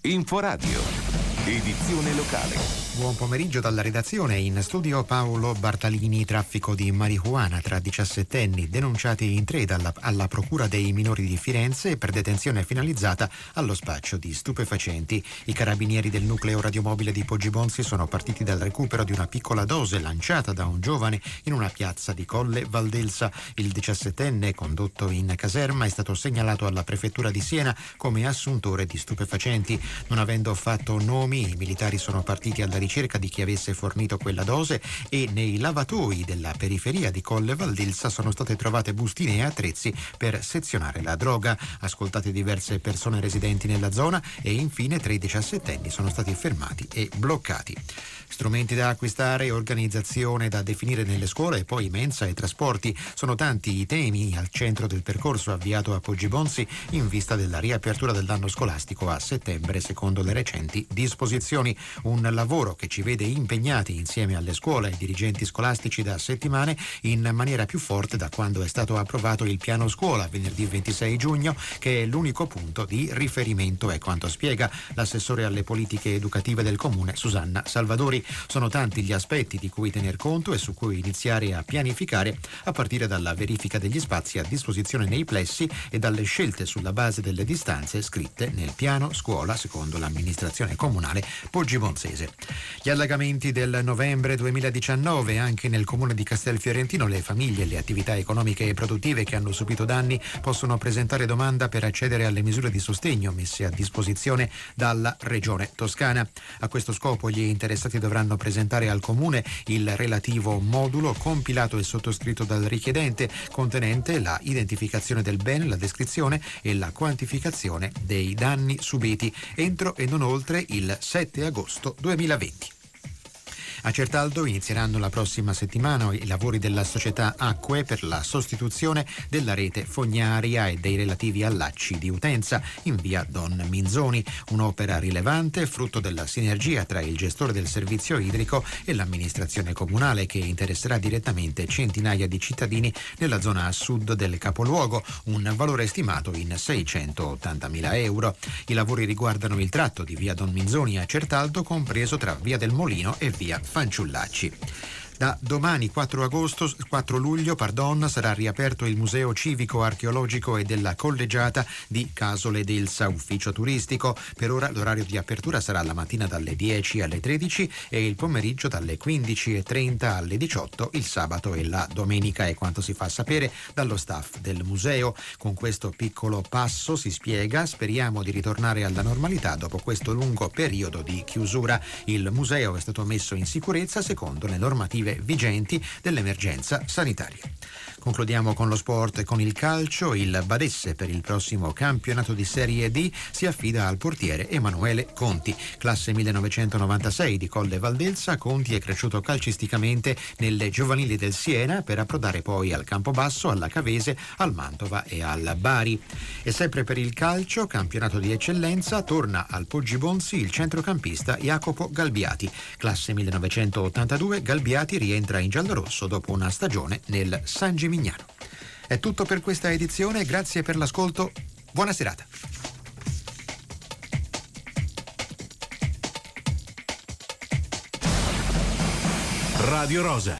Inforadio, edizione locale. Buon pomeriggio dalla redazione. In studio Paolo Bartalini. Traffico di marijuana tra 17enni denunciati in 3 alla Procura dei minori di Firenze per detenzione finalizzata allo spaccio di stupefacenti. I carabinieri del nucleo radiomobile di Poggibonsi sono partiti dal recupero di una piccola dose lanciata da un giovane in una piazza di Colle Valdelsa. Il 17enne, condotto in caserma, è stato segnalato alla prefettura di Siena come assuntore di stupefacenti. Non avendo fatto nomi, i militari sono partiti alla ricerca di chi avesse fornito quella dose e nei lavatoi della periferia di Colle Valdelsa sono state trovate bustine e attrezzi per sezionare la droga. Ascoltate diverse persone residenti nella zona e infine 3 diciassettenni sono stati fermati e bloccati. Strumenti da acquistare, organizzazione da definire nelle scuole e poi mensa e trasporti. Sono tanti i temi al centro del percorso avviato a Poggibonsi in vista della riapertura dell'anno scolastico a settembre, secondo le recenti disposizioni. Un lavoro che ci vede impegnati insieme alle scuole e ai dirigenti scolastici da settimane in maniera più forte da quando è stato approvato il piano scuola venerdì 26 giugno, che è l'unico punto di riferimento, è quanto spiega l'assessore alle politiche educative del comune Susanna Salvadori. Sono tanti gli aspetti di cui tener conto e su cui iniziare a pianificare, a partire dalla verifica degli spazi a disposizione nei plessi e dalle scelte sulla base delle distanze scritte nel piano scuola, secondo l'amministrazione comunale poggibonsese. Gli allagamenti del novembre 2019, anche nel comune di Castelfiorentino le famiglie e le attività economiche e produttive che hanno subito danni possono presentare domanda per accedere alle misure di sostegno messe a disposizione dalla Regione Toscana. A questo scopo gli interessati dovranno presentare al comune il relativo modulo compilato e sottoscritto dal richiedente, contenente la identificazione del bene, la descrizione e la quantificazione dei danni subiti entro e non oltre il 7 agosto 2020. A Certaldo inizieranno la prossima settimana i lavori della società Acque per la sostituzione della rete fognaria e dei relativi allacci di utenza in via Don Minzoni, un'opera rilevante frutto della sinergia tra il gestore del servizio idrico e l'amministrazione comunale, che interesserà direttamente centinaia di cittadini nella zona a sud del capoluogo, un valore stimato in 680.000 euro. I lavori riguardano il tratto di via Don Minzoni a Certaldo, compreso tra via del Molino e via Fanciullacci. Da domani 4 luglio sarà riaperto il Museo Civico Archeologico e della Collegiata di Casole d'Elsa, ufficio turistico. Per ora l'orario di apertura sarà la mattina dalle 10 alle 13 e il pomeriggio dalle 15:30 alle 18 il sabato e la domenica, è quanto si fa sapere dallo staff del museo. Con questo piccolo passo, si spiega, speriamo di ritornare alla normalità dopo questo lungo periodo di chiusura. Il museo è stato messo in sicurezza secondo le normative vigenti dell'emergenza sanitaria. Concludiamo con lo sport e con il calcio. Il Badesse per il prossimo campionato di Serie D si affida al portiere Emanuele Conti. Classe 1996 di Colle Valdelsa, Conti è cresciuto calcisticamente nelle giovanili del Siena per approdare poi al Campobasso, alla Cavese, al Mantova e al Bari. E sempre per il calcio, campionato di eccellenza, torna al Poggibonsi il centrocampista Jacopo Galbiati. Classe 1982, Galbiati rientra in giallorosso dopo una stagione nel San Gimignano. È tutto per questa edizione, grazie per l'ascolto, buona serata. Radio Rosa,